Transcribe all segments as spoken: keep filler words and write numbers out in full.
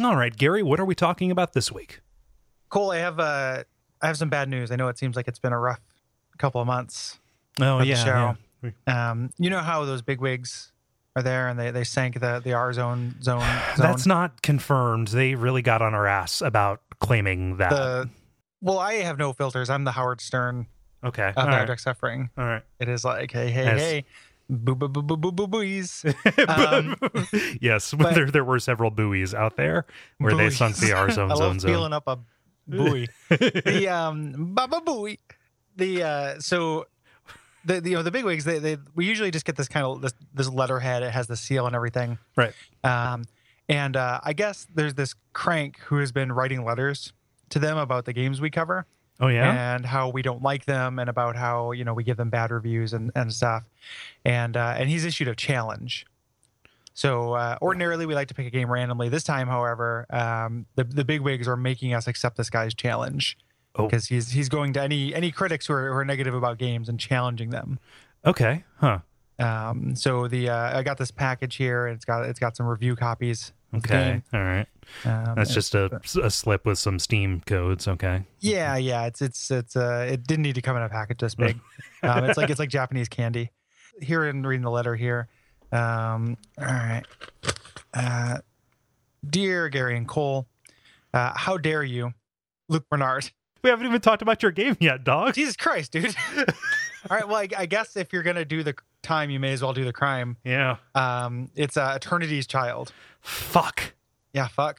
All right, Gary, what are we talking about this week? Cole, I have uh, I have some bad news. I know it seems like it's been a rough couple of months. Oh, for yeah, the show. yeah. Um, you know how those bigwigs are there, and they, they sank the the R zone zone. zone? That's not confirmed. They really got on our ass about claiming that. The, well, I have no filters. I'm the Howard Stern okay, of all right. Abject Suffering. All right. It is like, hey, hey, As- hey, boo, boo, boo, boo, boo, boo, buoys. Um, yes, but- there there were several buoys out there where they buoys. sunk the R zone I zone love zone. feeling up a buoy. the um, baba buoy. The uh, so. The, the you know the bigwigs they, they we usually just get this kind of this this letterhead. It has the seal and everything, Right. Um, and uh, I guess there's this crank who has been writing letters to them about the games we cover. Oh, yeah? And how we don't like them, and about how, you know, we give them bad reviews and, and stuff. And uh, and he's issued a challenge. So uh, ordinarily we like to pick a game randomly. This time, however, um, the the bigwigs are making us accept this guy's challenge. Oh. Because he's he's going to any any critics who are, who are negative about games and challenging them. Okay. Huh. Um, so the uh, I got this package here, and it's got it's got some review copies. of the Okay. game. All right. Um, That's it's- just a, a slip with some Steam codes. Okay. Yeah, yeah. It's it's it's uh it didn't need to come in a package this big. um, it's like it's like Japanese candy. Here in reading the letter here. Um, all right. Uh, dear Gary and Cole, uh, how dare you, Luke Bernard? We haven't even talked about your game yet, dog. Jesus Christ, dude. All right. Well, I, I guess if you're gonna do the time, you may as well do the crime. Yeah. Um, it's uh, Eternity's Child. Fuck. Yeah, fuck.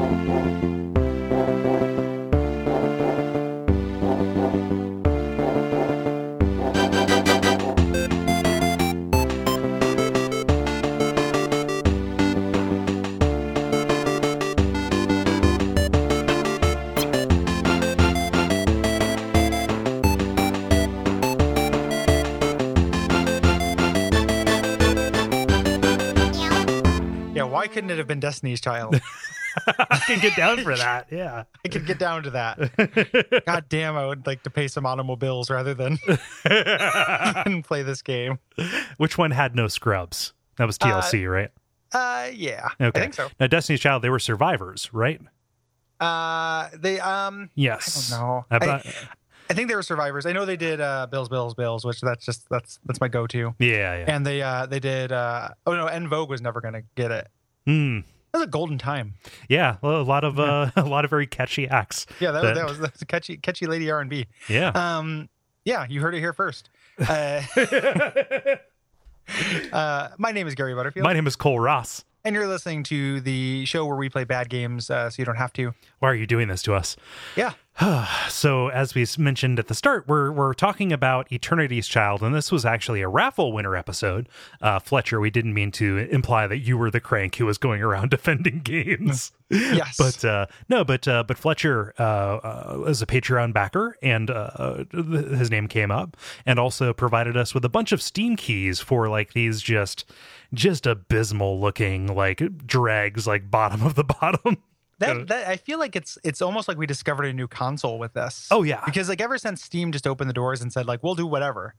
Yeah, why couldn't it have been Destiny's Child? I can get down for that. Yeah. I could get down to that. God damn, I would like to pay some automobiles rather than than play this game. Which one had no scrubs? That was T L C, right? Uh, yeah, Okay. I think so. Now, Destiny's Child, they were survivors, right? Uh, they um, Yes. I don't know. I I, bet- I think they were survivors. I know they did uh, Bills, Bills, Bills, which that's just that's that's my go-to. yeah, yeah. And they uh they did uh oh no, En Vogue was never gonna get it. Hmm. That was a golden time. Yeah, well, a lot of uh, a lot of very catchy acts. Yeah, that, That- was that was that was a catchy catchy lady R and B. Yeah. Um, yeah, you heard it here first. Uh, uh, my name is Gary Butterfield. My name is Cole Ross. And you're listening to the show where we play bad games uh, so you don't have to. Why are you doing this to us? Yeah. So, as we mentioned at the start, we're we're talking about Eternity's Child, and this was actually a raffle winner episode. Uh, Fletcher, we didn't mean to imply that you were the crank who was going around defending games. Yes. But uh, no, but uh, but Fletcher uh, uh, is a Patreon backer, and uh, his name came up, and also provided us with a bunch of Steam keys for like these just just abysmal looking like dregs, like bottom of the bottom. That, that I feel like it's it's almost like we discovered a new console with this. Oh, yeah. Because like ever since Steam just opened the doors and said like we'll do whatever,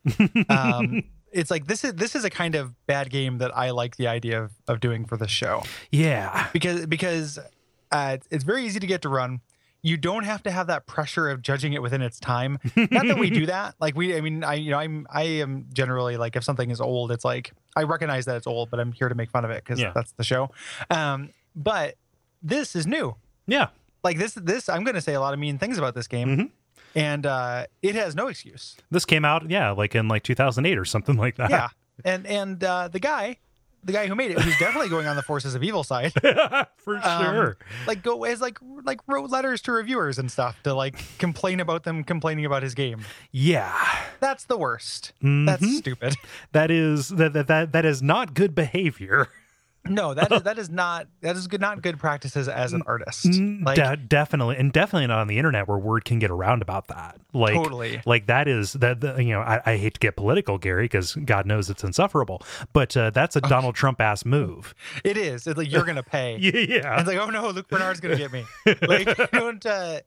um, it's like this is this is a kind of bad game that I like the idea of, of doing for this show Yeah. because because uh, it's very easy to get to run. You don't have to have that pressure of judging it within its time. Not that we do that. Like we, I mean, I you know I'm I am generally like if something is old, it's like I recognize that it's old, but I'm here to make fun of it because Yeah. that's the show. Um, but this is new. Yeah. Like this, this I'm going to say a lot of mean things about this game, Mm-hmm. and uh, it has no excuse. This came out, yeah, like in like two thousand eight or something like that. Yeah, and and uh, the guy, the guy who made it, who's definitely going on the Forces of Evil side, For um, sure. like go as like like wrote letters to reviewers and stuff to like complain about them complaining about his game. Yeah. That's the worst. Mhm. That's stupid. That is that, that that that is not good behavior. No, that is that is not that is good not good practices as an artist. Mm, Like De- definitely, and definitely not on the internet where word can get around about that. Like, Totally. like that is that. that, You know, I, I hate to get political, Gary, because God knows it's insufferable. But uh, that's a Donald Trump ass move. it is. It's like you're gonna pay. Yeah, And yeah. it's like, oh no, Luke Bernard's gonna get me. Like, you don't. Uh,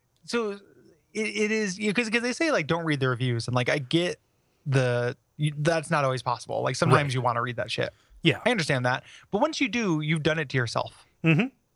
so it, it is because because they say like don't read the reviews, and like I get the you, that's not always possible. Like sometimes Right. you want to read that shit. Yeah. I understand that, but once you do, you've done it to yourself. Mm-hmm.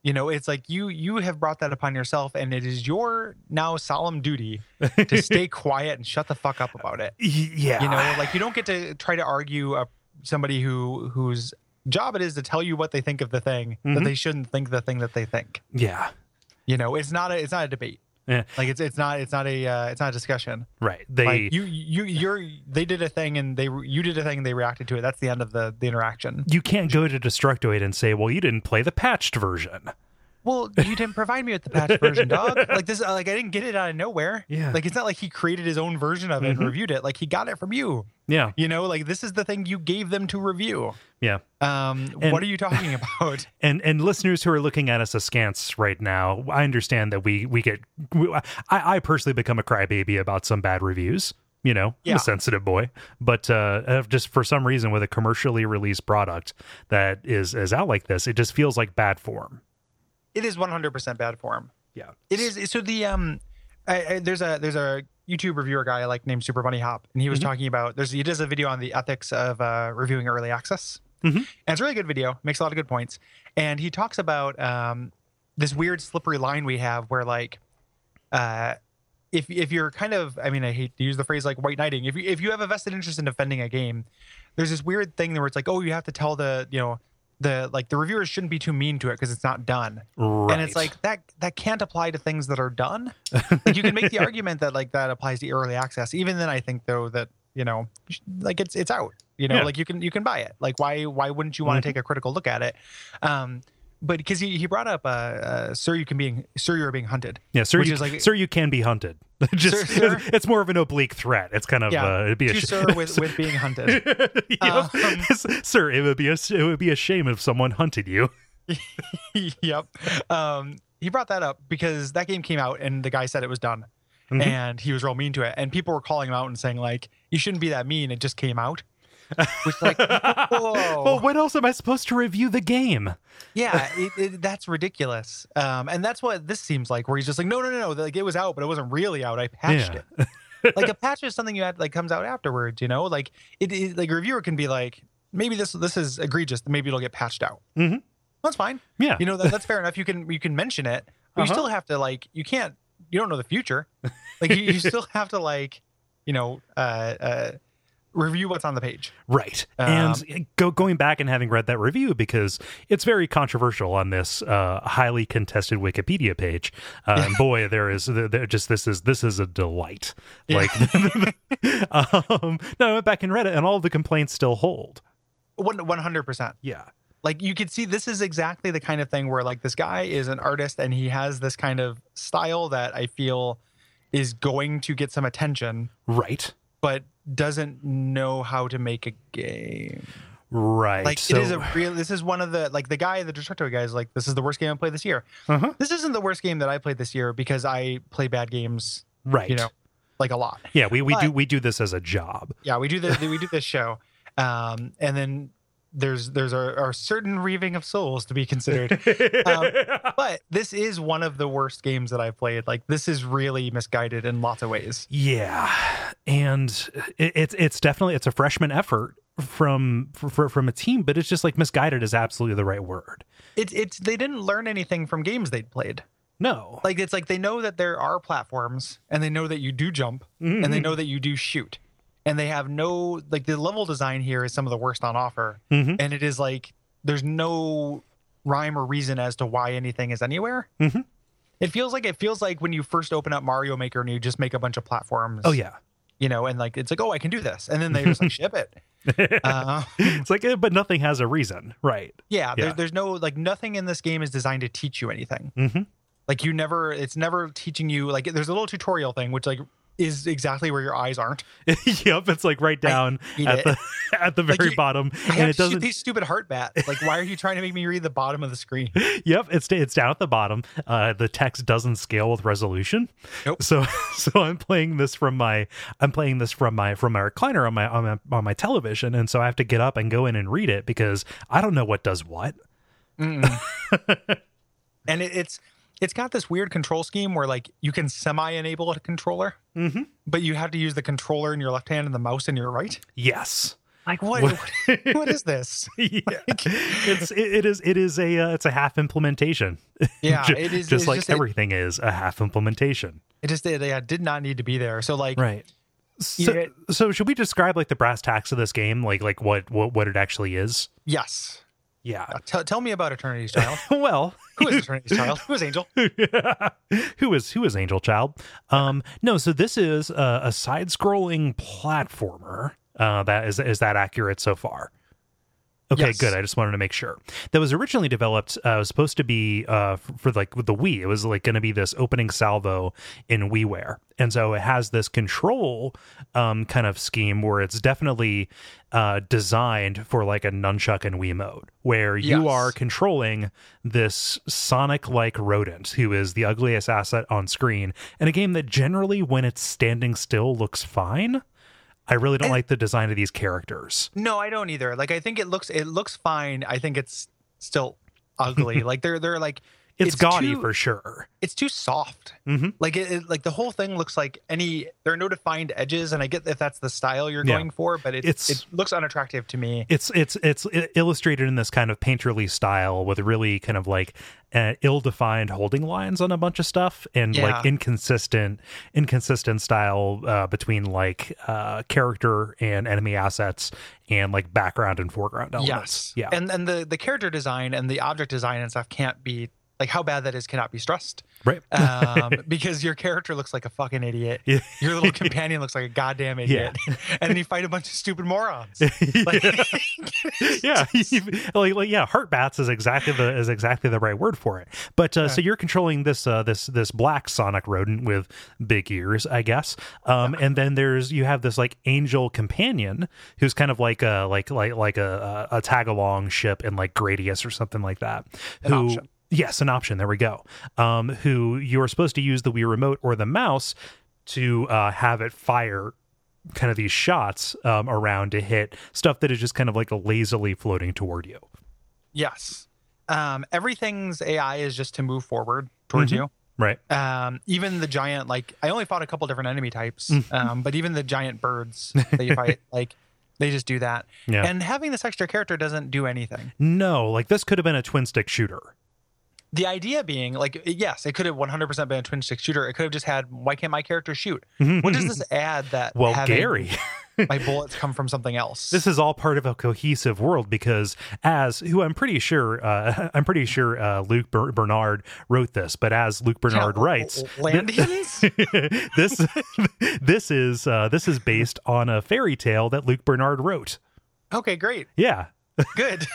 You know, it's like you you have brought that upon yourself, and it is your now solemn duty to stay quiet and shut the fuck up about it. Yeah. You know, like you don't get to try to argue uh, somebody who whose job it is to tell you what they think of the thing, Mhm. that they shouldn't think the thing that they think. Yeah. You know, it's not a it's not a debate. Yeah. Like it's it's not it's not a uh, it's not a discussion. Right. They Like you you you're they did a thing and they you did a thing and they reacted to it. That's the end of the the interaction. you can't go to Destructoid and say, well, you didn't play the patched version. Well, you didn't provide me with the patch version, dog. Like this, like I didn't get it out of nowhere. Yeah. Like it's not like he created his own version of it Mhm. and reviewed it. Like he got it from you. Yeah. You know, like this is the thing you gave them to review. Yeah. Um, And- what are you talking about? And and listeners who are looking at us askance right now, I understand that we we get we, I I personally become a crybaby about some bad reviews. You know, I'm Yeah. a sensitive boy, but uh, uh, just for some reason with a commercially released product that is is out like this, it just feels like bad form. It is one hundred percent bad form. Yeah. It is. So the um, I, I, there's a there's a YouTube reviewer guy I like named Super Bunny Hop, and he was Mhm. talking about there's he does a video on the ethics of uh, reviewing early access. Mhm. And it's a really good video, makes a lot of good points, and he talks about um, this weird slippery line we have where like, uh, if if you're kind of, I mean, I hate to use the phrase like white knighting. If you if you have a vested interest in defending a game, there's this weird thing where it's like, oh, you have to tell the you know the like the reviewers shouldn't be too mean to it because it's not done. Right. And it's like that that can't apply to things that are done. Like you can make the argument that like that applies to early access. Even then, I think though that you know you should- like it's it's out. You know, Yeah. like you can you can buy it. Like why why wouldn't you want Mhm. to take a critical look at it? Um, but because he, he brought up uh, uh sir you can being sir you're being hunted. yeah, sir, which you, is like- sir, you can be hunted. Just Sir, sir? it's more of an oblique threat. It's kind of Yeah, uh, it'd be a to sh- sir with with being hunted. Yep. Um, Sir, it would be a it would be a shame if someone hunted you. Yep. Um, he brought that up because that game came out and the guy said it was done. Mhm. And he was real mean to it. And people were calling him out and saying, like, you shouldn't be that mean. It just came out. Which, like, whoa. Well, what else am I supposed to review the game? Yeah, it, it, that's ridiculous. Um, and that's what this seems like, where he's just like, no, no, no, no. Like, it was out, but it wasn't really out. I patched Yeah. it. Like, a patch is something you had, like, comes out afterwards, you know? Like, it, it like, a reviewer can be like, maybe this this is egregious. Maybe it'll get patched out. Mhm. That's fine. Yeah. You know, that, that's fair enough. You can you can mention it, but Uh-huh. you still have to, like, you can't, you don't know the future. Like, you, you still have to, like, you know, uh, uh, review what's on the page. Right. Um, and go, going back and having read that review, because it's very controversial on this uh, highly contested Wikipedia page. Uh, and boy, there is there, there just this is this is a delight. Yeah. Like, um, no, I went back and read it, and all the complaints still hold. One one hundred percent. Yeah. Like you could see, this is exactly the kind of thing where like this guy is an artist and he has this kind of style that I feel is going to get some attention, Right. but doesn't know how to make a game. Right. Like so, it is a real. This is one of the like the guy, the Destructo guy is like, this is the worst game I played this year. uh-huh. This isn't the worst game that I played this year because I play bad games, Right. you know, like a lot. Yeah, we, we But- do we do this as a job. Yeah, we do the we do this show, um, and then there's there's a, a certain reaving of souls to be considered. Um, but this is one of the worst games that I've played. Like this is really misguided in lots of ways. Yeah, and it, it's it's definitely it's a freshman effort from for, from a team, but it's just like misguided is absolutely the right word. It's it's they didn't learn anything from games they'd played. No, Like it's like they know that there are platforms, and they know that you do jump, and they know that you do shoot, and they have no like the level design here is some of the worst on offer, Mhm. and it is like there's no rhyme or reason as to why anything is anywhere. Mhm. It feels like it feels like when you first open up Mario Maker and you just make a bunch of platforms. oh yeah, you know, and like it's like, oh, I can do this, and then they just like ship it. Uh, it's like eh, but nothing has a reason, right? yeah, Yeah. There, there's no like nothing in this game is designed to teach you anything. Mm-hmm. Like you never, it's never teaching you. Like there's a little tutorial thing which like is exactly where your eyes aren't. Yep, it's like right down hate at it. the at the Like, very you- bottom, I and have it to shoot doesn't. these stupid heart bats. Like why are you trying to make me read the bottom of the screen? Yep, it's it's down at the bottom. Uh, the text doesn't scale with resolution. Nope. So so I'm playing this from my I'm playing this from my from my recliner on my on my on my television, and so I have to get up and go in and read it because I don't know what does what. Mm-mm. And it, it's it's got this weird control scheme where like you can semi-enable a controller, Mm-hmm. but you have to use the controller in your left hand and the mouse in your right. Yes. Like what? what, what is this? Yeah. it's it, it is it is a uh, it's a half implementation. Yeah, just, it is just it's like just, everything it, is a half implementation. It just it, yeah, did not need to be there. So like, right. So, yeah, so should we describe like the brass tacks of this game, like like what what, what it actually is? Yes. Yeah. Uh, tell tell me about Eternity's Child. Well, who is Eternity's Child? Who is Angel? who is who is Angel Child? Um, no. So this is a, a side-scrolling platformer. Uh, that is is that accurate so far? Okay, Yes. good. I just wanted to make sure. That was originally developed. Uh, was supposed to be uh, for, for like with the Wii. It was like going to be this opening salvo in WiiWare, and so it has this control um, kind of scheme where it's definitely uh, designed for like a nunchuck and Wii mode, where you Yes. are controlling this Sonic-like rodent who is the ugliest asset on screen in a game that generally, when it's standing still, looks fine. I really don't And- like the design of these characters. No, I don't either. Like I think it looks it looks fine. I think it's still ugly. Like they're they're like It's, It's gaudy too- for sure. it's too soft. Mm-hmm. Like it, it like the whole thing looks like any there are no defined edges, and I get if that's the style you're Yeah. going for, but it It's- it looks unattractive to me. It's it's it's illustrated in this kind of painterly style with really kind of like uh, ill-defined holding lines on a bunch of stuff and Yeah. like inconsistent inconsistent style uh, between like uh, character and enemy assets and like background and foreground elements. Yes. Yeah. And and the the character design and the object design and stuff can't be like how bad that is cannot be stressed. Right. Um, because your character looks like a fucking idiot. Yeah. Your little companion looks like a goddamn idiot. And then you fight a bunch of stupid morons. Like, yeah, like, like yeah, heart bats is exactly the is exactly the right word for it. But uh, so you're controlling this uh, this this black Sonic rodent with big ears, I guess. Um, and then there's you have this like angel companion who's kind of like a like like like a a tag along ship in like Gradius or something like that. An who, option. Yes, an option. There we go. Um, who you're supposed to use the Wii remote or the mouse to uh, have it fire kind of these shots um, around to hit stuff that is just kind of like lazily floating toward you. yes. Um, everything's A I is just to move forward towards Mhm. you. Right. Um, even the giant, like I only fought a couple different enemy types, Mm-hmm. um, but even the giant birds that you fight, like they just do that. Yeah. And having this extra character doesn't do anything. No, like this could have been a twin stick shooter. The idea being, like, yes, it could have one hundred percent been a twin stick shooter. It could have just had, why can't my character shoot? What does this add that Well, having Gary. my bullets come from something else? This is all part of a cohesive world because as who I'm pretty sure uh, I'm pretty sure uh, Luke Ber- Bernard wrote this, but as Luke Bernard Yeah, writes, Landians? this this is uh, this is based on a fairy tale that Luke Bernard wrote. Okay, great. Yeah. Good.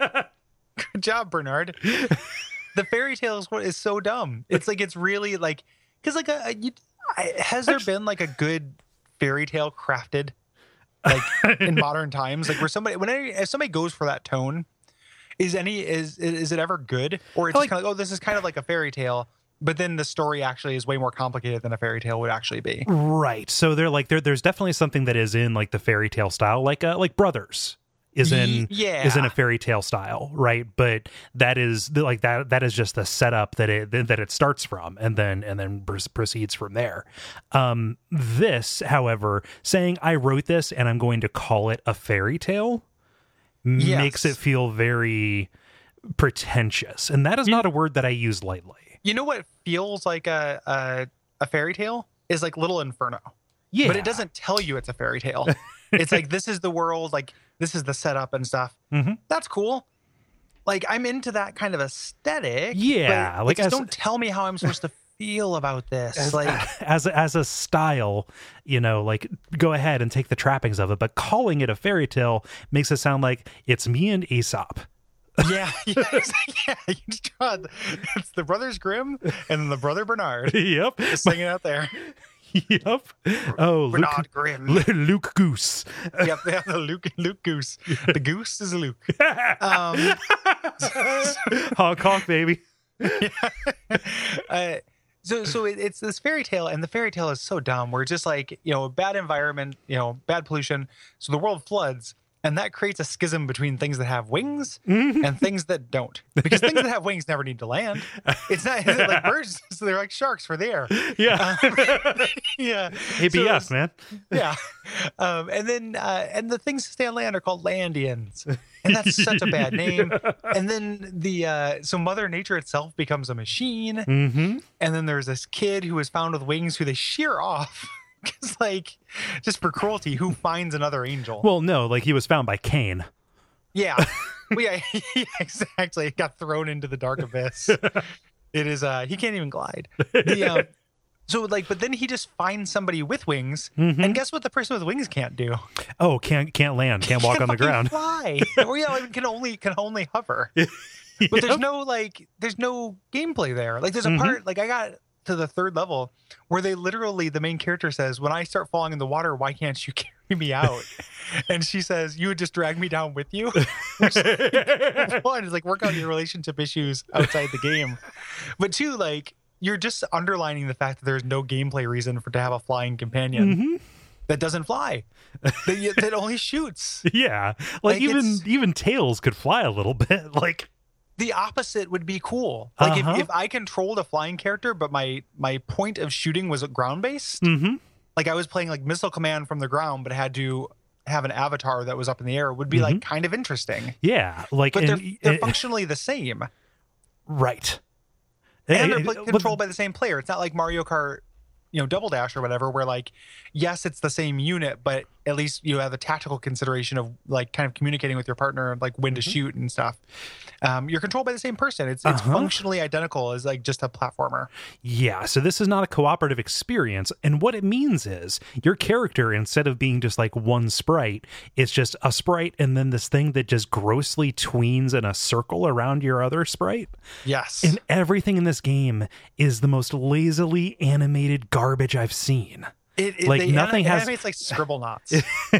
Good job, Bernard. The fairy tale is what is so dumb. It's like it's really like because like a, a you, I, has there been like a good fairy tale crafted like in modern times? Like where somebody when any, if somebody goes for that tone, is any is is it ever good or it's I just like- kind of like, oh, this is kind of like a fairy tale, but then the story actually is way more complicated than a fairy tale would actually be. Right. So they're like there there's definitely something that is in like the fairy tale style, like uh, like Brothers is in yeah is in a fairy tale style, right? But that is like that that is just the setup that it that it starts from and then and then pr- proceeds from there. Um this, however, saying I wrote this and I'm going to call it a fairy tale Yes. makes it feel very pretentious. And that is not a word that I use lightly. You know what feels like a a, a fairy tale is like Little Inferno. Yeah. But it doesn't tell you it's a fairy tale. It's like this is the world, like this is the setup and stuff. Mhm. That's cool. Like I'm into that kind of aesthetic. Yeah, but like just as- don't tell me how I'm supposed to feel about this. Like as a, as a style, you know, like go ahead and take the trappings of it, but calling it a fairy tale makes it sound like it's me and Aesop. yeah, yeah, it's like, yeah. You just draw the, it's the Brothers Grimm and then the Brother Bernard Yep. just hanging out there. Yep. Oh, Bernard Luke, Grimm. Luke Goose. Yep, they have the Luke Luke Goose. The goose is Luke. Um, Honk honk, baby. uh, so so it, it's this fairy tale, and the fairy tale is so dumb. We're just like you know, bad environment, you know, bad pollution. So the world floods, And that creates a schism between things that have wings Mhm. and things that don't. Because things that have wings never need to land. It's not like birds, so they're like sharks for the air. Yeah. Um, yeah. A B S, So- man. Yeah. Um, and then uh, and the things that stay on land are called Landians. And that's such a bad name. And then the uh, so Mother Nature itself becomes a machine. Mm-hmm. And then there's this kid who is found with wings who they shear off. Because like just for cruelty, who finds another angel? Well, no, like he was found by Cain. Yeah. Well, yeah, yeah, exactly. It got thrown into the dark abyss. It is uh he can't even glide. The, um, so like but then he just finds somebody with wings, Mhm. and guess what the person with wings can't do? Oh, can't can't land, can't walk on the fucking ground. Fly. Or yeah, like, can only can only hover. But Yep. there's no like there's no gameplay there. Like there's a Mhm. part like I got to the third level where they literally the main character says, "When I start falling in the water, why can't you carry me out?" And she says, "You would just drag me down with you." Which, like, one is like work out your relationship issues outside the game, but two, like you're just underlining the fact that there's no gameplay reason for to have a flying companion Mhm. that doesn't fly, that, that only shoots. Yeah, like, Like, even it's- even Tails could fly a little bit. Like, The opposite would be cool. Like Uh-huh. if, if I controlled a flying character, but my my point of shooting was ground based. mm-hmm. Like I was playing like Missile Command from the ground, but had to have an avatar that was up in the air. Would be like kind of interesting. Yeah, like, But they're and- they're and- functionally the same, right, and they're Eh, pla- but- controlled by the same player. It's not like Mario Kart, you know, Double Dash or whatever, where like yes, it's the same unit, but at least you have a tactical consideration of like kind of communicating with your partner, like when to shoot and stuff. Um, you're controlled by the same person. It's it's Uh-huh. functionally identical as like just a platformer. Yeah, so this is not a cooperative experience. And what it means is your character, instead of being just like one sprite, it's just a sprite and then this thing that just grossly tweens in a circle around your other sprite. Yes. And everything in this game is the most lazily animated garbage I've seen. It, it, Like, they nothing anim- has- animates like scribble knots.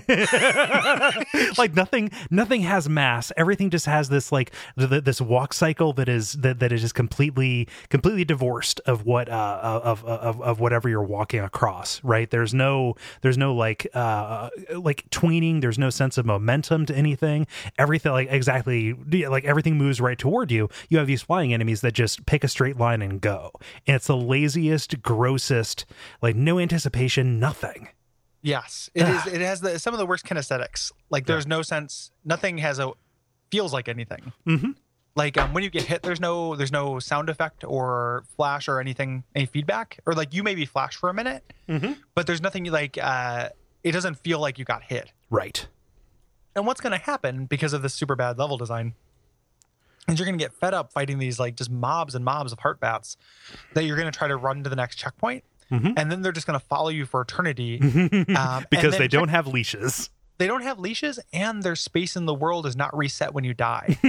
Like nothing nothing has mass. Everything just has this like th- th- this walk cycle that is that, that is just completely completely divorced of what uh of, of of whatever you're walking across, right? There's no there's no like uh like tweening, there's no sense of momentum to anything. Everything like exactly like everything moves right toward you. You have these flying enemies that just pick a straight line and go. And it's the laziest, grossest, like no anticipation, nothing. Yes, it is. It has the, some of the worst kinesthetics. Like there's no sense. Nothing has a feels like anything. Mm-hmm. Like um, when you get hit, there's no there's no sound effect or flash or anything, any feedback. Or like you maybe flash for a minute, Mm-hmm. but there's nothing like. Uh, it doesn't feel like you got hit. Right. And what's going to happen because of this super bad level design is you're going to get fed up fighting these like just mobs and mobs of heart bats that you're going to try to run to the next checkpoint. Mhm. And then they're just going to follow you for eternity um, and Because then they don't check- have leashes. they don't have leashes, and their space in the world is not reset when you die.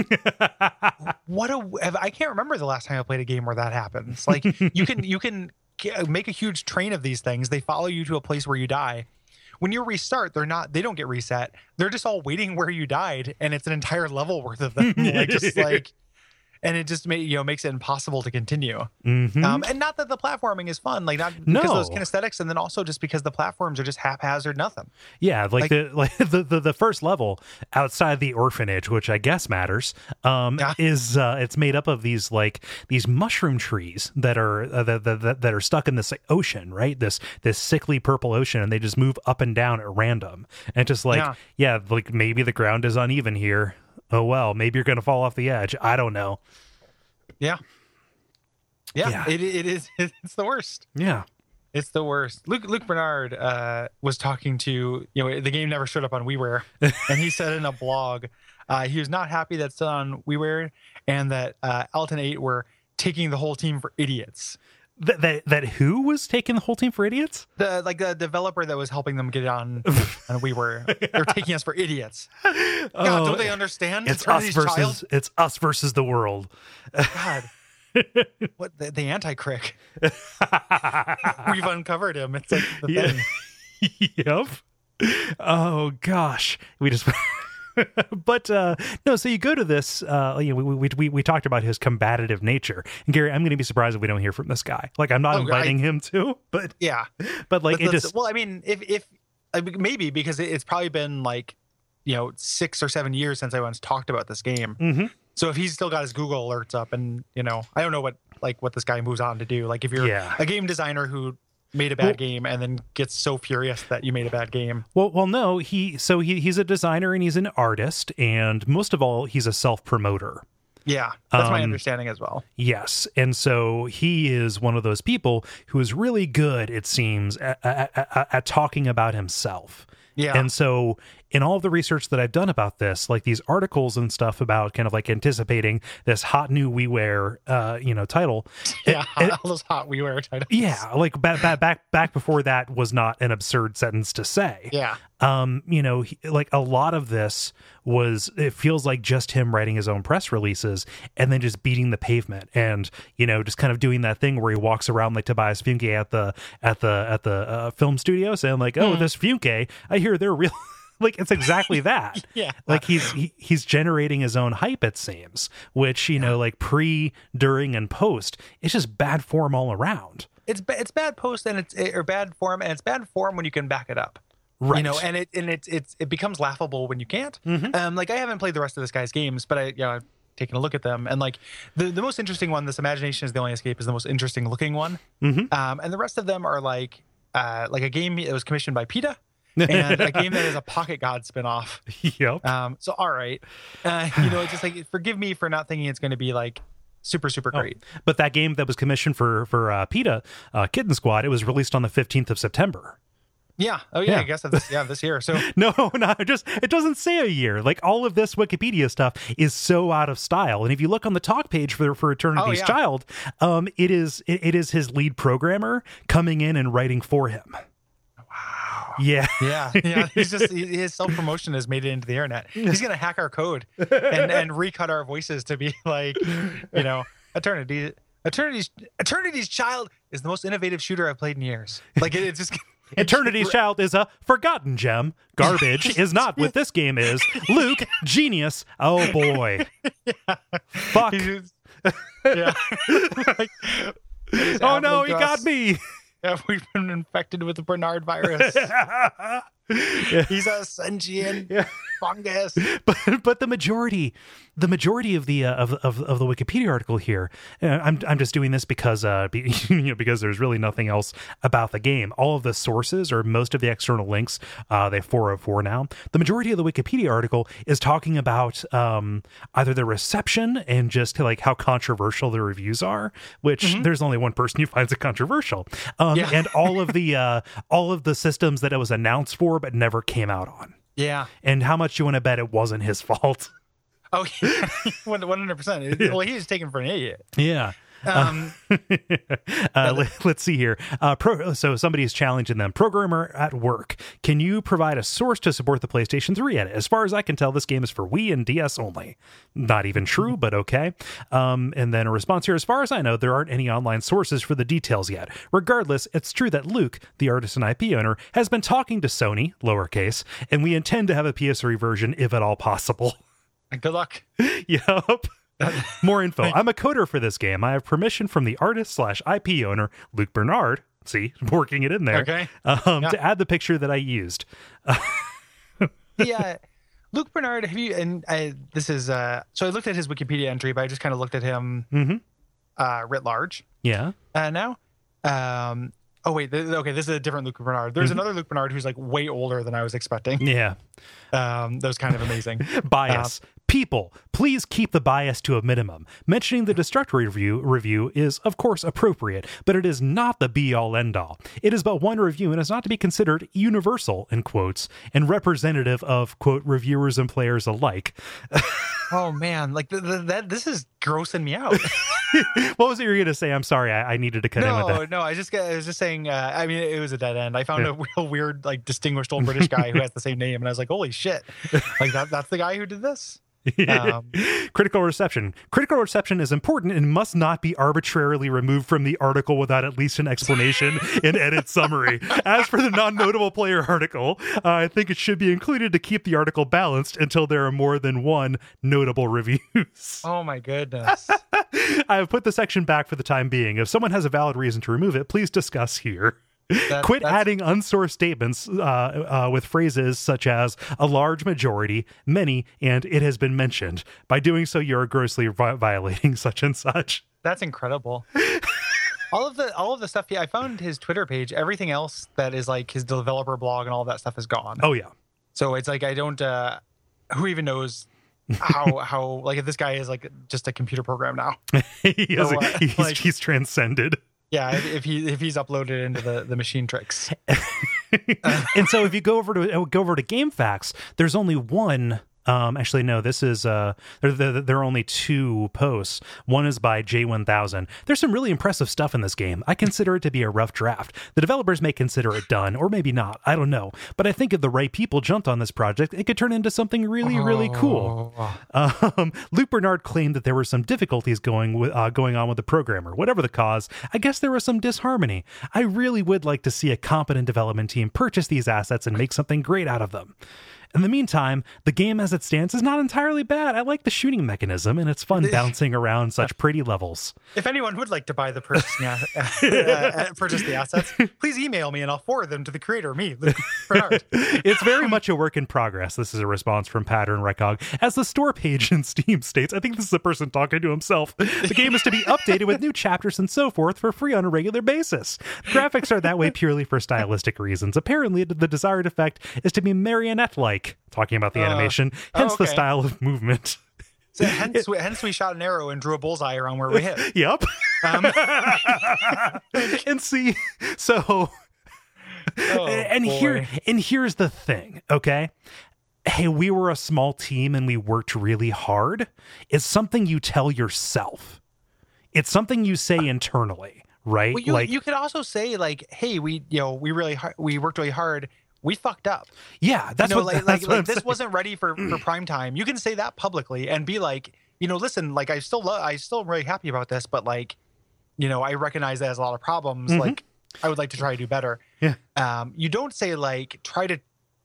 What a I can't remember the last time I played a game where that happens. Like you can you can make a huge train of these things. They follow you to a place where you die. When you restart, they're not. They don't get reset. They're just all waiting where you died, and it's an entire level worth of them. Like just like. And it just make, you know makes it impossible to continue. Mhm. Um, and not that the platforming is fun, like not because No. of those kinesthetics, and then also just because the platforms are just haphazard nothing. Yeah, like, Like- the like the, the the first level outside the orphanage, which I guess matters, um, Yeah. is uh, it's made up of these like these mushroom trees that are uh, that, that that are stuck in this like, ocean, right? This this sickly purple ocean, and they just move up and down at random, and just like Yeah. yeah, like maybe the ground is uneven here. Oh well, maybe you're gonna fall off the edge. I don't know. Yeah. Yeah, Yeah. It, it is. It's the worst. Yeah. It's the worst. Luke Luke Bernard uh, was talking to you know the game never showed up on WiiWare, and he said in a blog uh, he was not happy that's still on WiiWare, and that uh, Alton eight were taking the whole team for idiots. That, that that who was taking the whole team for idiots? The like the developer that was helping them get it on on WiiWare, they're taking us for idiots. God, Oh, don't they understand? It's Eternity's us versus child? it's us versus the world. God. What the, the anti-crick? We've uncovered him. It's like the Yeah. thing. Yep. Oh gosh, we just. But uh no, so you go to this. Uh, you know, we, we we we talked about his combative nature, and Gary, I'm going to be surprised if we don't hear from this guy. Like, I'm not Oh, inviting him to, but Yeah. but like But it let's- just well, I mean, if if I mean, maybe because it, it's probably been like you know, six or seven years since I once talked about this game. Mm-hmm. So if he's still got his Google alerts up, and you know, I don't know what like what this guy moves on to do. Like if you're Yeah. a game designer who made a bad Well- game and then gets so furious that you made a bad game. Well, well, no, he so he he's a designer and he's an artist, and most of all, he's a self promoter. Yeah, that's my Um, understanding as well. Yes, and so he is one of those people who is really good, it seems, at, at, at, at talking about himself. Yeah. And so in all of the research that I've done about this, like these articles and stuff about kind of like anticipating this hot new WiiWare, uh, you know, title. Yeah, it- all those hot WiiWare titles. Yeah, like back, back, back, back before that was not an absurd sentence to say. Yeah. Um, you know, he, like a lot of this was, it feels like just him writing his own press releases and then just beating the pavement and, you know, just kind of doing that thing where he walks around like Tobias Funke at the, at the, at the uh, film studio saying like, oh, Mm. this Funke, I hear they're real. Like it's exactly that. Yeah. Like he's he, he's generating his own hype, it seems, which, you know, like pre, during, and post, it's just bad form all around. It's ba- it's bad post and it's or bad form, and it's bad form when you can back it up. Right. You know, and it and it's it's it becomes laughable when you can't. Mhm. Um, like I haven't played the rest of this guy's games, but I you know I've taken a look at them, and like the the most interesting one, this Imagination is the Only Escape, is the most interesting looking one. Mhm. Um, and the rest of them are like uh like a game that was commissioned by PETA. And a game that is a Pocket God spinoff. Yep. Um, so all right, uh, you know, it's just like forgive me for not thinking it's going to be like super super Oh, great. but that game that was commissioned for for uh, PETA, uh, Kitten Squad, it was released on the fifteenth of September. Yeah. Oh yeah, Yeah. I guess of this yeah this year. So No, no, just it doesn't say a year. Like all of this Wikipedia stuff is so out of style. And if you look on the talk page for for Eternity's Oh, yeah. Child, um, it is it, it is his lead programmer coming in and writing for him. wow. Yeah. Yeah, yeah. He's just he- his self promotion has made it into the internet. He's gonna hack our code and and recut our voices to be like, you know, Eternity. Eternity's Eternity's Child is the most innovative shooter I've played in years. Like it, it's just Eternity's Child is a forgotten gem. Garbage is not what this game is. Luke, genius. Oh boy. Fuck. He's- yeah. Like, it's Oh no, he happening to got us. me. Yeah, we've been infected with the Bernard virus. Yeah. He's a sentient Yeah. fungus. but but the majority the majority of the uh, of, of of the Wikipedia article here, uh, I'm I'm just doing this because uh be, you know because there's really nothing else about the game. All of the sources or most of the external links, uh they four oh four now. The majority of the Wikipedia article is talking about um either the reception and just like how controversial the reviews are, which there's only one person who finds it controversial. Um Yeah. and all of the uh all of the systems that it was announced for but never came out on. Yeah. And how much you want to bet it wasn't his fault? Oh, yeah. one hundred percent. Well, he was taken for an idiot. Yeah. Um, uh, let, let's see here. Uh, pro, so somebody's challenging them. Programmer at work. Can you provide a source to support the PlayStation three edit? As far as I can tell, this game is for Wii and D S only. Not even true, but okay. Um, and then a response here. As far as I know, there aren't any online sources for the details yet. Regardless, it's true that Luke, the artist and I P owner, has been talking to Sony, lowercase, and we intend to have a P S three version if at all possible. good luck. Yup. More info. I'm a coder for this game. I have permission from the artist slash I P owner, Luke Bernard. See, working it in there. Okay. Um, Yeah. To add the picture that I used. Yeah. Luke Bernard, have you, and I, this is, uh, so I looked at his Wikipedia entry, but I just kind of looked at him Mhm. uh, writ large Yeah. uh, now. Um, oh, wait. Th- okay. This is a different Luke Bernard. There's another Luke Bernard who's like way older than I was expecting. Yeah. Um, that was kind of amazing. Bias. People, please keep the bias to a minimum. Mentioning the Destructory review review is, of course, appropriate, but it is not the be-all, end-all. It is but one review and is not to be considered universal, in quotes, and representative of, quote, reviewers and players alike. Oh, man. Like, th- th- that, this is grossing me out. What was it you were going to say? I'm sorry. I, I needed to cut in with No, that. no, I just I was just saying. Uh, I mean, it was a dead end. I found Yeah. a real weird, like, distinguished old British guy who has the same name, and I was like, "Holy shit!" Like that. That's the guy who did this. Um, Critical reception. Critical reception is important and must not be arbitrarily removed from the article without at least an explanation and edit summary. As for the non-notable player article, uh, I think it should be included to keep the article balanced until there are more than one notable reviews. oh my goodness. I have put the section back for the time being. If someone has a valid reason to remove it, please discuss here. That, Quit that's, adding unsourced statements uh, uh, with phrases such as a large majority, many, and it has been mentioned. By doing so, you're grossly vi- violating such and such. That's incredible. all of the all of the stuff. Yeah, I found his Twitter page. Everything else that is like his developer blog and all that stuff is gone. Oh yeah. So it's like I don't. Uh, who even knows how how like if this guy is like just a computer program now? he is, so, uh, he's, like, he's transcended. Yeah, if, if he if he's uploaded into the, the machine tricks. And so if you go over to go over to GameFAQs, there's only one. Um, actually, no, this is, uh, there, there, there are only two posts. One is by J one thousand. There's some really impressive stuff in this game. I consider it to be a rough draft. The developers may consider it done, or maybe not. I don't know. But I think if the right people jumped on this project, it could turn into something really, really cool. Oh. Um, Luke Bernard claimed that there were some difficulties going with, uh, going on with the programmer. Whatever the cause, I guess there was some disharmony. I really would like to see a competent development team purchase these assets and make something great out of them. In the meantime, the game as it stands is not entirely bad. I like the shooting mechanism, and it's fun bouncing around such pretty levels. If anyone would like to buy the purchase, uh, uh, purchase the assets, please email me and I'll forward them to the creator, me, Luke Bernard. It's very much a work in progress. This is a response from Pattern Recog. As the store page in Steam states, I think this is a person talking to himself. The game is to be updated with new chapters and so forth for free on a regular basis. The graphics are that way purely for stylistic reasons. Apparently, the desired effect is to be marionette-like. Talking about the Uh, animation, oh, hence okay. the style of movement. So hence, we, hence we shot an arrow and drew a bullseye around where we hit. Yep. Um, And see, so, oh, and boy. here, and here's the thing, okay? Hey, we were a small team and we worked really hard. It's something you tell yourself. It's something you say internally, right? Well, you, like, you could also say like, "Hey, we you know we really har- we worked really hard. We fucked up. yeah, that's you know, what, like, that's like, what like I'm this saying. wasn't ready for for prime time." You can say that publicly and be like, you know, listen, like I still love, I still am really happy about this, but like, you know, I recognize that has a lot of problems. Mhm. Like, I would like to try to do better. Yeah. Um, you don't say like try to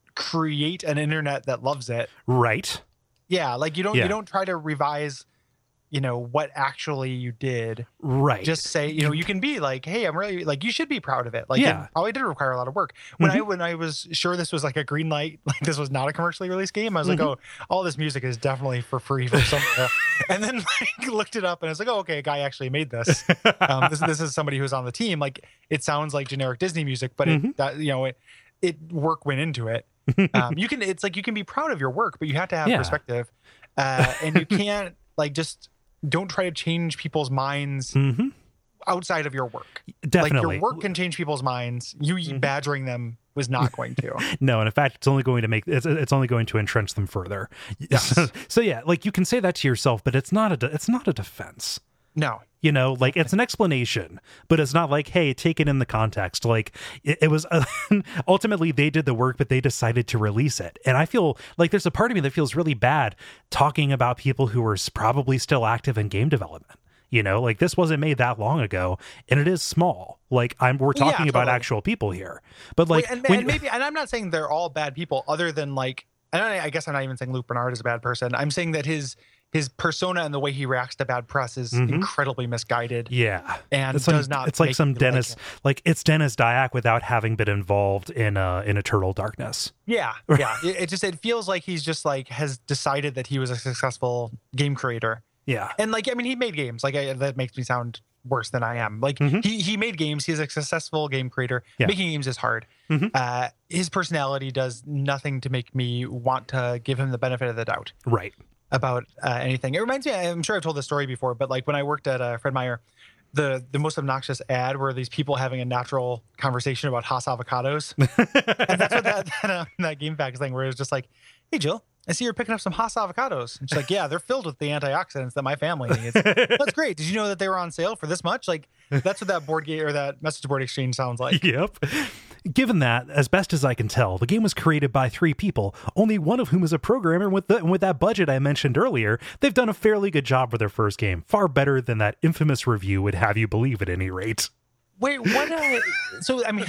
create an internet that loves it. Right. Yeah, like you don't Yeah. you don't try to revise, you know, what actually you did. Right. Just say, you know, you can be like, hey, I'm really like, you should be proud of it. Like, Yeah. it probably did require a lot of work. When I Mhm. when I was sure this was like a green light, like this was not a commercially released game, I was Mhm. like, oh, all this music is definitely for free from somewhere. And then like looked it up and I was like, oh, okay, a guy actually made this. Um, this this is somebody who's on the team. Like, it sounds like generic Disney music, but Mhm. it that you know it it work went into it. Um, you can it's like you can be proud of your work, but you have to have Yeah. perspective, uh, and you can't like just don't try to change people's minds hmm outside of your work. Definitely. Like your work can change people's minds. You Mhm. badgering them was not going to. No, and in fact, it's only going to make it's, it's only going to entrench them further. Yes. So, so yeah, like you can say that to yourself, but it's not a de- it's not a defense. No. You know, like it's an explanation, but it's not like, hey, take it in the context. Like it, it was uh, ultimately they did the work, but they decided to release it. And I feel like there's a part of me that feels really bad talking about people who are s- probably still active in game development. You know, like this wasn't made that long ago, and it is small. Like I'm, we're Well, yeah, talking about totally. actual people here, but like Wait, and, when, and maybe, and I'm not saying they're all bad people, other than like, and I, I guess I'm not even saying Luke Bernard is a bad person. I'm saying that his his persona and the way he reacts to bad press is Mhm. incredibly misguided yeah, and it's does like, not. It's like make some me like Dennis, it. like it's Dennis Dyack without having been involved in uh in Eternal Darkness. Yeah, yeah. It, it just it feels like he's just like has decided that he was a successful game creator. Yeah, And like, I mean, he made games. Like, I, that makes me sound worse than I am. Like, Mhm. he he made games. He's a successful game creator. Yeah. Making games is hard. Mhm. Uh, his personality does nothing to make me want to give him the benefit of the doubt right. about uh, anything. It reminds me. I'm sure I've told this story before, but like when I worked at uh, Fred Meyer, the the most obnoxious ad were these people having a natural conversation about Haas avocados, and that's what that that, uh, that game facts thing where it was just like, hey Jill, I see you're picking up some Haas avocados. And she's like, yeah, they're filled with the antioxidants that my family needs. That's great. Did you know that they were on sale for this much? Like, that's what that board game or that message board exchange sounds like. Yep. Given that, as best as I can tell, the game was created by three people, only one of whom is a programmer. With the, with that budget I mentioned earlier, they've done a fairly good job with their first game. Far better than that infamous review would have you believe at any rate. Wait, what? Uh, so I mean,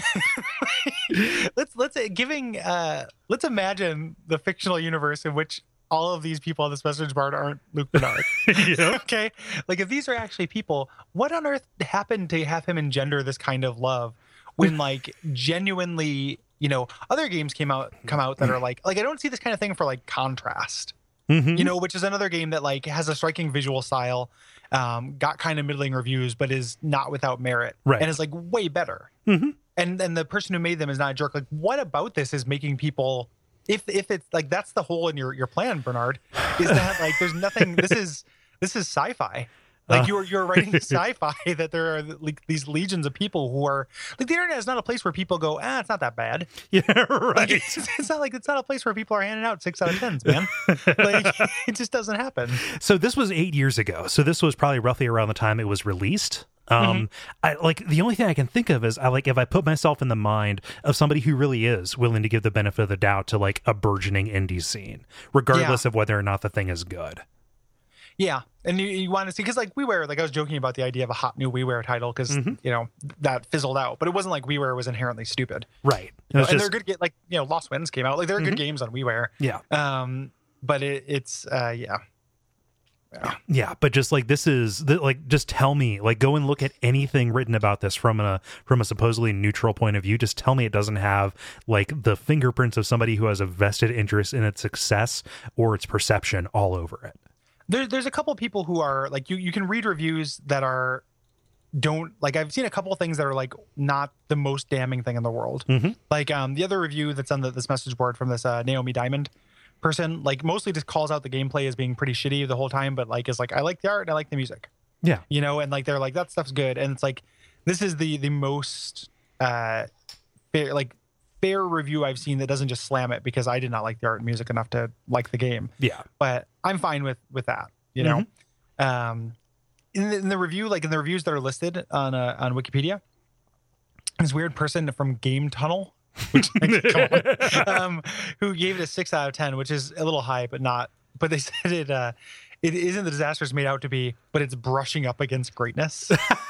let's let's uh, giving uh, let's imagine the fictional universe in which all of these people on this message board aren't Luke Bernard. Yep. Okay, like if these are actually people, what on earth happened to have him engender this kind of love? when like genuinely, you know, other games came out come out that are like like I don't see this kind of thing for like Contrast. Mm-hmm. You know, which is another game that like has a striking visual style, um, got kind of middling reviews, but is not without merit, right? And is like way better. Mm-hmm. And and the person who made them is not a jerk. Like, what about this is making people? If if it's like that's the hole in your your plan, Bernard, is that like there's nothing. This is this is sci-fi. Like uh. you're you're writing sci-fi that there are like these legions of people who are like the internet is not a place where people go, ah, it's not that bad. Yeah, right. Like, it's, it's not like it's not a place where people are handing out six out of tens, man. Like it just doesn't happen. So this was eight years ago. So this was probably roughly around the time it was released. Um, mm-hmm. I like the only thing I can think of is I like if I put myself in the mind of somebody who really is willing to give the benefit of the doubt to like a burgeoning indie scene, regardless yeah. of whether or not the thing is good. Yeah, and you, you want to see because like WiiWare, like I was joking about the idea of a hot new WiiWare title because mm-hmm. you know that fizzled out, but it wasn't like WiiWare was inherently stupid, right? You know, and just... they're good. Like you know, Lost Winds came out, like there are mm-hmm. good games on WiiWare, yeah. Um, but it, it's uh, yeah. yeah, yeah, but just like this is the, like just tell me, like go and look at anything written about this from a from a supposedly neutral point of view. Just tell me it doesn't have like the fingerprints of somebody who has a vested interest in its success or its perception all over it. There, there's a couple of people who are like you. You can read reviews that are don't like. I've seen a couple of things that are like not the most damning thing in the world. Mm-hmm. Like um, the other review that's on the, this message board from this uh, Naomi Diamond person, like mostly just calls out the gameplay as being pretty shitty the whole time, but like is like I like the art and I like the music. Yeah, you know, and like they're like that stuff's good, and it's like this is the the most uh, fair, like. fair review I've seen that doesn't just slam it because I did not like the art and music enough to like the game. Yeah. But I'm fine with, with that, you know? Mm-hmm. Um, in the, in the review, like in the reviews that are listed on, uh, on Wikipedia, this weird person from Game Tunnel, which, come on, um, who gave it a six out of ten, which is a little high, but not, but they said it, uh, it isn't the disaster it's made out to be, but it's brushing up against greatness.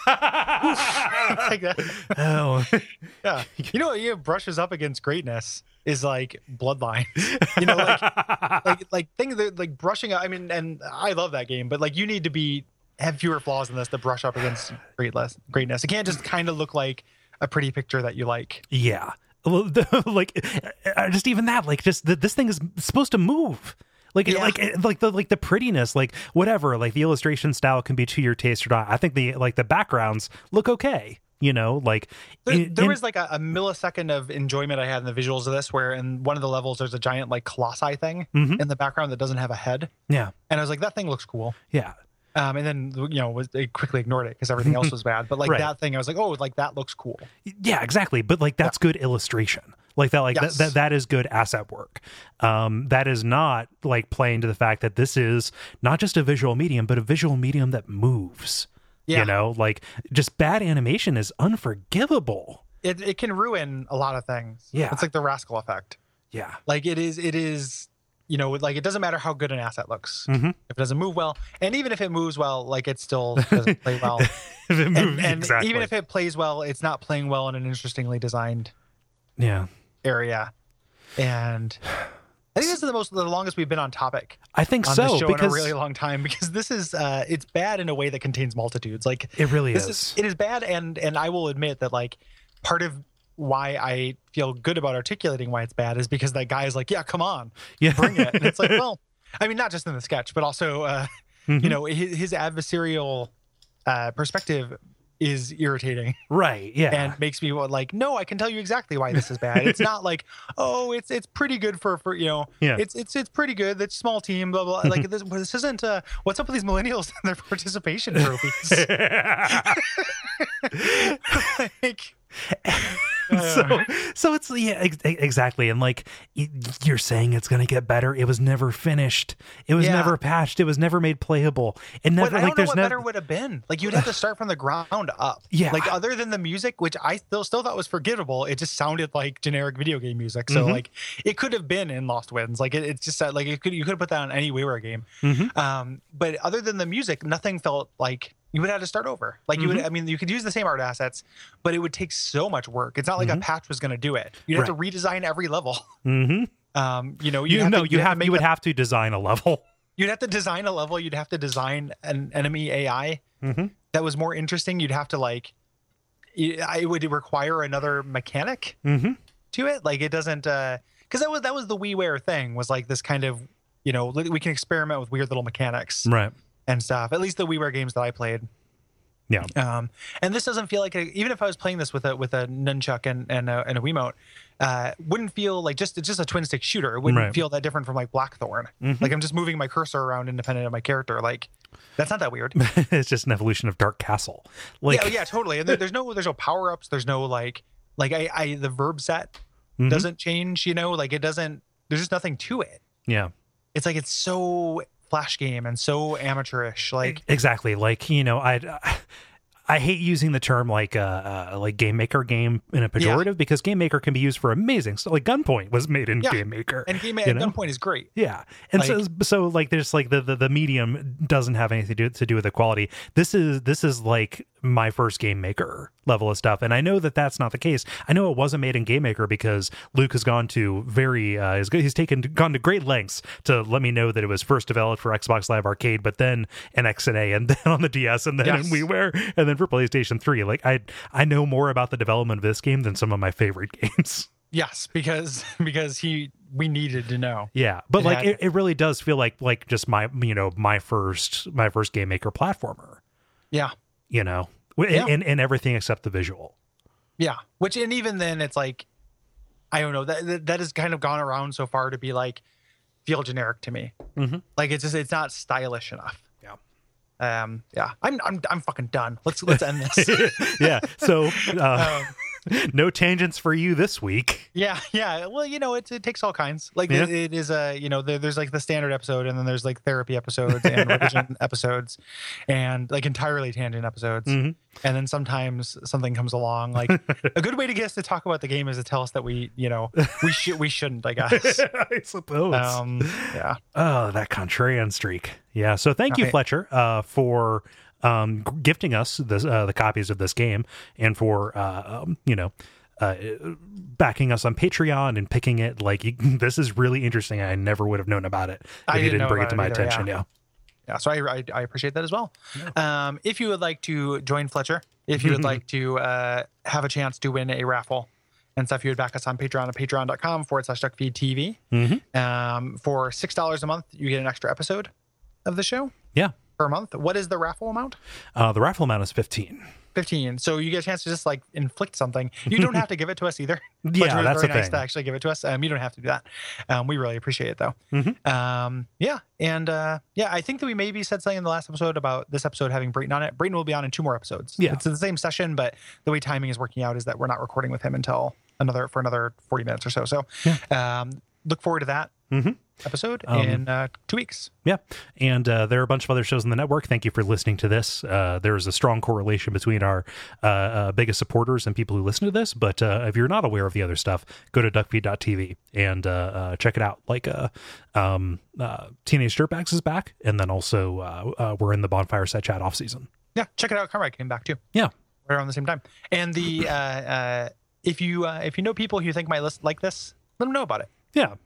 Like that. Oh, yeah. You know, you know, brushes up against greatness is like Bloodlines. You know, like like like things that like brushing up. I mean, and I love that game, but like you need to be have fewer flaws in this to brush up against greatness. Greatness. It can't just kind of look like a pretty picture that you like. Yeah. Well, like just even that, like just the, this thing is supposed to move. Like, yeah. like, like the like the prettiness, like whatever, like the illustration style can be to your taste or not. I think the like the backgrounds look okay, you know. Like there, in, there was like a, a millisecond of enjoyment I had in the visuals of this, where in one of the levels there's a giant like colossi thing mm-hmm. in the background that doesn't have a head. Yeah, and I was like, that thing looks cool. Yeah. Um, and then you know was, they quickly ignored it because everything else was bad. But like right. that thing, I was like, oh, like that looks cool. Yeah, exactly. But like that's yeah. good illustration. Like that, like yes. that, that, that is good asset work. Um, that is not like playing to the fact that this is not just a visual medium, but a visual medium that moves. Yeah. You know, like just bad animation is unforgivable. It it can ruin a lot of things. Yeah, it's like the Rascal effect. Yeah, like it is. It is. You know, like it doesn't matter how good an asset looks mm-hmm. if it doesn't move well, and even if it moves well, like it still doesn't play well. If it moves, and and exactly. even if it plays well, it's not playing well in an interestingly designed. Yeah. area, and I think this is the most the longest we've been on topic. I think on so this show because in a really long time because this is uh it's bad in a way that contains multitudes. Like it really this is. is. It is bad, and and I will admit that like part of why I feel good about articulating why it's bad is because that guy is like, yeah, come on, yeah, bring it. And it's like, well, I mean, not just in the sketch, but also uh, mm-hmm. you know his, his adversarial uh, perspective is irritating, right? Yeah, and makes me like, no, I can tell you exactly why this is bad. It's not like, oh, it's it's pretty good for for you know, yeah. it's it's it's pretty good. That's small team, blah blah. Like this, this isn't. Uh, what's up with these millennials and their participation trophies? Like, so so it's yeah ex- exactly, and like you're saying it's gonna get better. It was never finished. It was yeah. never patched. It was never made playable. It never but I like don't there's know what no better would have been. Like you'd have to start from the ground up. Yeah, like other than the music, which I still still thought was forgettable. It just sounded like generic video game music. So mm-hmm. like it could have been in Lost Winds. Like it, it's just uh, like it could you could have put that on any WiiWare game. Mm-hmm. Um, but other than the music, nothing felt like. You would have to start over. Like you mm-hmm. would, I mean, you could use the same art assets, but it would take so much work. It's not like mm-hmm. a patch was going to do it. You'd have right. to redesign every level. Mm-hmm. Um, you know, you have no, to, you have, have to you would a, have to design a level. You'd have to design a level. You'd have to design an enemy A I mm-hmm. that was more interesting. You'd have to like, it would require another mechanic Mm-hmm. to it. Like it doesn't, uh, because that was that was the WiiWare thing, was like this kind of, you know, we can experiment with weird little mechanics Right. and stuff. At least the WiiWare games that I played. Yeah. Um, and this doesn't feel like a, even if I was playing this with a with a nunchuck and and a, and a Wiimote, uh, wouldn't feel like just it's just a twin stick shooter. It wouldn't Right. feel that different from like Blackthorn. Mhm. Like I'm just moving my cursor around independent of my character. Like that's not that weird. It's just an evolution of Dark Castle. Like, yeah, yeah, totally. And there, there's no there's no power ups. There's no like like I, I the verb set Mhm. doesn't change. You know, like it doesn't. There's just nothing to it. yeah. It's like it's so flash game and so amateurish. Like Exactly. Like, you know, I I hate using the term like uh, uh like game maker game in a pejorative because game maker can be used for amazing stuff. Like Gunpoint was made in Yeah. game maker. and game you at know? Gunpoint is great. Yeah. And Like- so so like there's like the, the the medium doesn't have anything to do, to do with the quality. This is this is like my first game maker level of stuff, and I know that that's not the case. I know it wasn't made in game maker because Luke has gone to very uh he's, he's taken gone to great lengths to let me know that it was first developed for Xbox Live Arcade, but then in X N A, and then on the D S, and then Yes. in WiiWare, and then for PlayStation three. Like I I know more about the development of this game than some of my favorite games. Yes, because because he we needed to know. Yeah, but It like had- it, it really does feel like like just my you know my first my first game maker platformer. Yeah. You know, W- Yeah. and, and everything except the visual. Yeah, which and even then it's like I don't know that that, that has kind of gone around so far to be like feel generic to me. Mhm. Like it's just it's not stylish enough. Yeah. Um. Yeah. I'm I'm I'm fucking done. Let's let's end this. Yeah. So uh, um, no tangents for you this week. yeah. Yeah. Well, you know, it it takes all kinds. Like Yeah. it, it is a you know there, there's like the standard episode and then there's like therapy episodes and revision episodes and like entirely tangent episodes. Mhm. And then sometimes something comes along. Like a good way to get us to talk about the game is to tell us that we, you know, we should we shouldn't, I guess. I suppose. Um, yeah. Oh, that contrarian streak. Yeah. So thank you, Okay. Fletcher, uh, for um, g- gifting us this, uh, the copies of this game, and for uh, um, you know uh, backing us on Patreon and picking it. Like you, this is really interesting. I never would have known about it if I you didn't didn't know bring it about to it my either, attention. yeah. Yeah. Yeah. So I, I, I appreciate that as well. Um, if you would like to join Fletcher, if you would like to uh, have a chance to win a raffle and stuff, you would back us on Patreon at patreon.com forward slash duckfeedtv. Mhm. Um, for six dollars a month, you get an extra episode of the show Yeah. per month. What is the raffle amount? Uh, the raffle amount is fifteen. fifteen. So you get a chance to just like inflict something. You don't have to give it to us either. Yeah, Fletcher was that's very the nice thing. to actually give it to us. Um, you don't have to do that. Um, we really appreciate it though. Mhm. Um, yeah, and uh, yeah, I think that we maybe said something in the last episode about this episode having Brayton on it. Brayton will be on in two more episodes. Yeah. It's the same session, but the way timing is working out is that we're not recording with him until another for another forty minutes or so. So, um, look forward to that Mhm. episode Um, in uh, two weeks. Yeah. And uh, there are a bunch of other shows in the network. Thank you for listening to this. Uh, there's a strong correlation between our uh, uh, biggest supporters and people who listen to this. But uh, if you're not aware of the other stuff, go to duckfeed dot t v and uh, uh, check it out. Like uh, um, uh, Teenage Dirtbags is back. And then also uh, uh, we're in the Bonfire Set Chat off season. Yeah, check it out. Carmike came back too. Yeah. Right around the same time. And the uh, uh, if you uh, if you know people who you think might list like this, let them know about it. Yeah.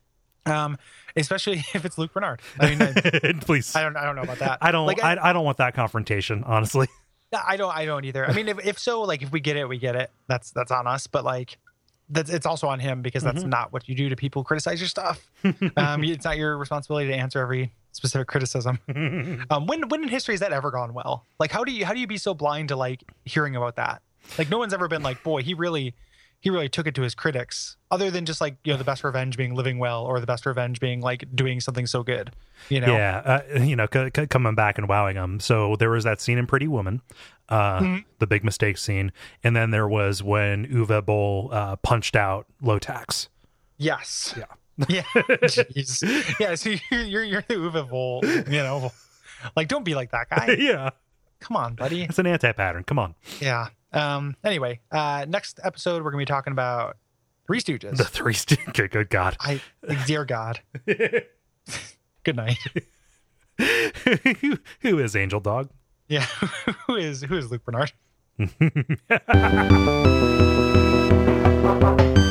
Um, especially if it's Luke Bernard. I mean, I, Please. I don't I don't know about that. I don't. Like, I, I don't want that confrontation. Honestly. I don't I don't either. I mean, if, if so, like if we get it, we get it. That's that's on us. But like, that's it's also on him because that's Mhm. not what you do to people who criticize your stuff. um, it's not your responsibility to answer every specific criticism. Um, when when in history has that ever gone well? Like, how do you how do you be so blind to like hearing about that? Like, no one's ever been like, boy, he really he really took it to his critics. Other than just like, you know, the best revenge being living well, or the best revenge being like doing something so good. You know? Yeah, uh, you know, c- c- coming back and wowing them. So there was that scene in Pretty Woman, uh, Mhm. the big mistake scene, and then there was when Uwe Boll uh, punched out Lotax. Yes. Yeah. Yeah. Jeez. Yeah. So you're you're, you're the Uwe Boll, you know, like don't be like that guy. Yeah, Come on, buddy. it's an anti-pattern. Come on, Yeah. Um. Anyway, uh, next episode we're gonna be talking about Three Stooges. the three. St- okay, good God. I, dear God. Good night. who, who is Angel Dog? Yeah. who is who is Luke Bernard?